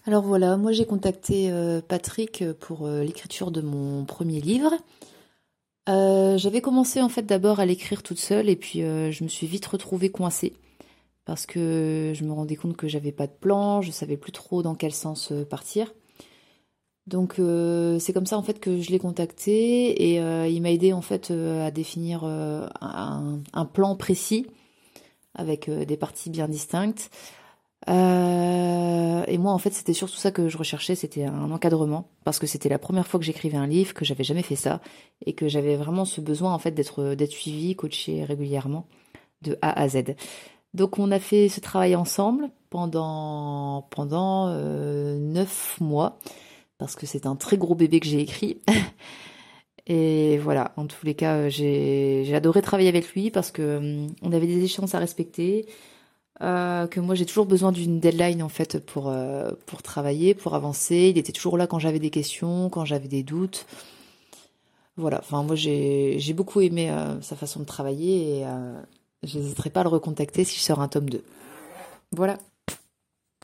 Alors voilà, moi j'ai contacté Patrick pour l'écriture de mon premier livre. J'avais commencé en fait d'abord à l'écrire toute seule et puis je me suis vite retrouvée coincée parce que je me rendais compte que j'avais pas de plan, je savais plus trop dans quel sens partir. Donc c'est comme ça en fait que je l'ai contacté et il m'a aidé en fait à définir un plan précis avec des parties bien distinctes. Et moi, en fait, c'était surtout ça que je recherchais, c'était un encadrement, parce que c'était la première fois que j'écrivais un livre, que j'avais jamais fait ça, et que j'avais vraiment ce besoin, en fait, d'être suivie, coachée régulièrement, de A à Z. Donc, on a fait ce travail ensemble pendant 9 mois, parce que c'est un très gros bébé que j'ai écrit. Et voilà, en tous les cas, j'ai adoré travailler avec lui parce que on avait des échéances à respecter. Que moi j'ai toujours besoin d'une deadline en fait pour travailler, pour avancer. Il était toujours là quand j'avais des questions, quand j'avais des doutes. Voilà, enfin moi j'ai beaucoup aimé sa façon de travailler et j'hésiterai pas à le recontacter si je sors un tome 2. Voilà.